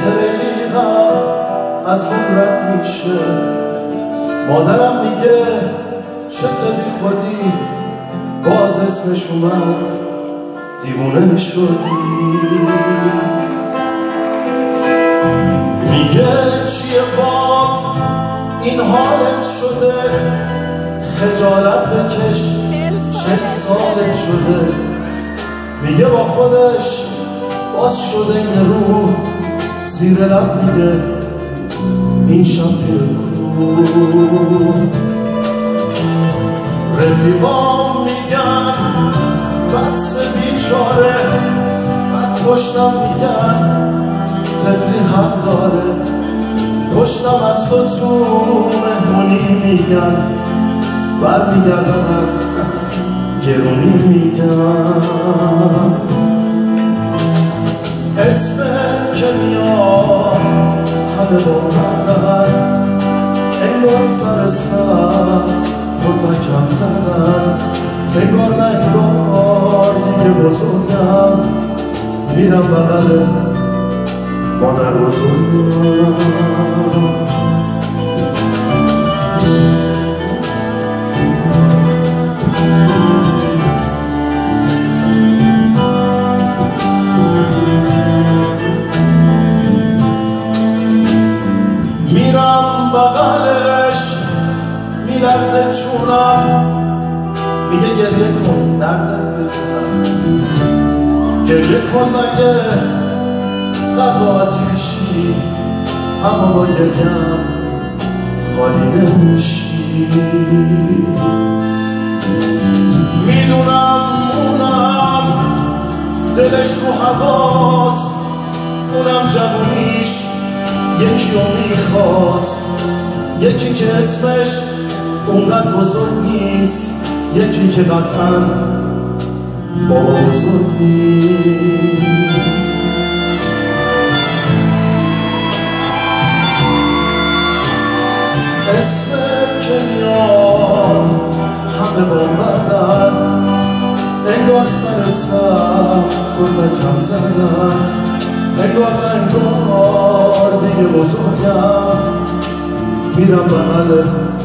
خیلی غم از روم رد میشه. مادرم میگه چه بی خودی باز اسمش اومد دیوونه شدی. میگه چیه باز این حالت شده، خجالت بکش 40 سالت شده. میگه با خودش باز شده این روح، زیر لب میگه این شب کو. رفیقام میگن بس بیچاره، بعد پشتم میگن طفلی حق داره. پشتم از تو مهمونی میگن، برمیگردم از گرونی میگن. اسمت که میاد همه با مردن، انگار سر متکم زدن. انگار نه انگار دیگه بزرگم، میرم بغل مادر بزرگم. میرم بغلش میلرزه چونم، میگه گریه کن دردت بجونم. گریه کن مگه قلب آتیشی، اما با گریم خالی نمیشی. میدونم اونم دلش رو هواست، اونم جوونیش یکی رو میخواست. یکی که اسمش اونقدر بزرگ نیست، یکی که قطعا بابا بزرگ نیست. اسمت که میاد همه با مردن، انگار سر گفتکم زدن. انگار دیگه بزرگم، میرم بغل